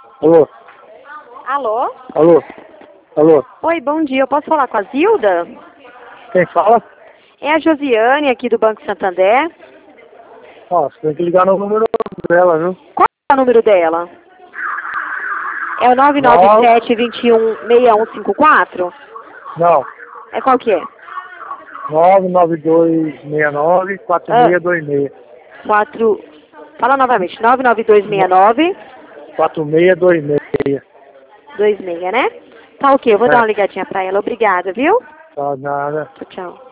Alô? Alô? Alô? Alô? Oi, bom dia. Eu posso falar com a Zilda? Quem fala? É a Josiane aqui do Banco Santander. Ó, você tem que ligar no número dela, viu? Qual é o número dela? É o 997-21-6154? Não. É qual que é? 99269-4626. 4... Fala novamente. 99269-26, 4626. né? Tá ok, eu vou dar É, uma ligadinha pra ela. Obrigada, viu? tá nada. Tchau, tchau.